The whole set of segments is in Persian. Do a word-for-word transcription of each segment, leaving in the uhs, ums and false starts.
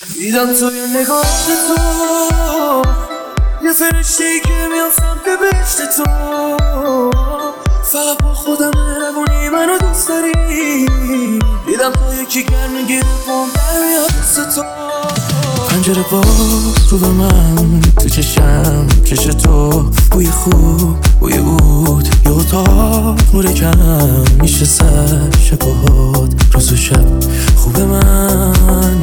دیدم توی نگاه تو یه فرشته‌ای که میام سمت بهشت تو، فقط با خودم مهربونی منو دوست داری. دیدم تو یکی گر میگیره پام در میاد دست تو. پنجره باز رو به من تو چشم چش تو، بوی خوب بوی عود یه اتاق نور کم میشه سر شباهات روز و شب خوب من.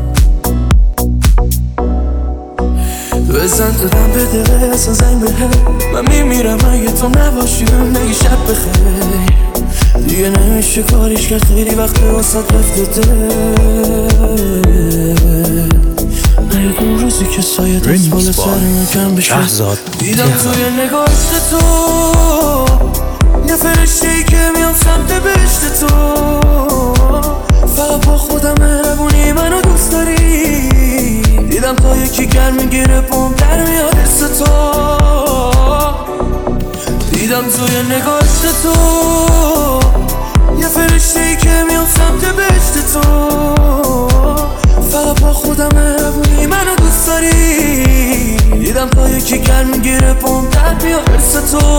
بزن دادم به دل اصلا زنگ به من میمیرم اگه تو نباشی من بگی شب بخیر. دیگه نمیشه کاریش کرد خیلی وقت واسط رفته دل. نیاد اون روزی که سایه دست بالا سرم کم بشه. دیدم توی نگاشت تو یه فرشته‌ای که میام سمت بهشت تو، فقط با خودم مهربونی منو دوست داری. دیدم تا یکی گر میگیره پام در میاد حس تو. دیدم توی نگاشت تو یه فرشته‌ای که میام سمت بهشت تو، فقط با خودم مهربونی منو دوست داری. دیدم تا یکی گر میگیره پام در میاد حس تو.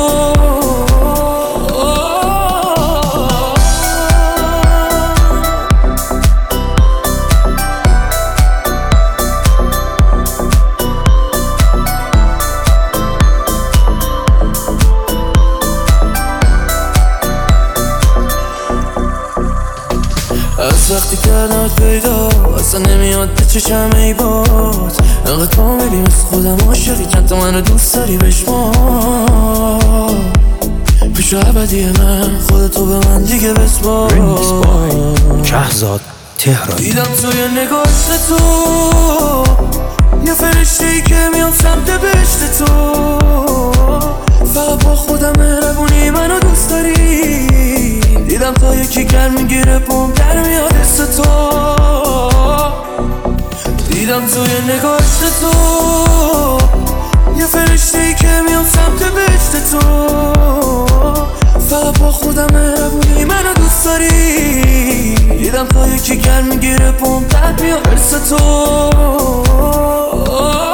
از وقتی کردمت پیدا اصلا نمیاد به چشم ای باد. انقدر کاملی مثل خودم عاشقی چند تا منو دوست داری بشمار. پیش ابدی من خودتو به من دیگه بسپار. شهزاد تهرانی. دیدم توی نگاشت تو یه فرشته‌ای که میام سمت بهشت تو، فقط با خودم مهربونی منو دوست داری. دیدم تا یکی گر میگیره پام در میاد حس تو. دیدم توی نگاشت تو یه فرشته‌ای که میام سمت بهشت تو، فقط با خودم مهربونی منو دوست داری. دیدم تا یکی گر میگیره پام در میاد حس تو.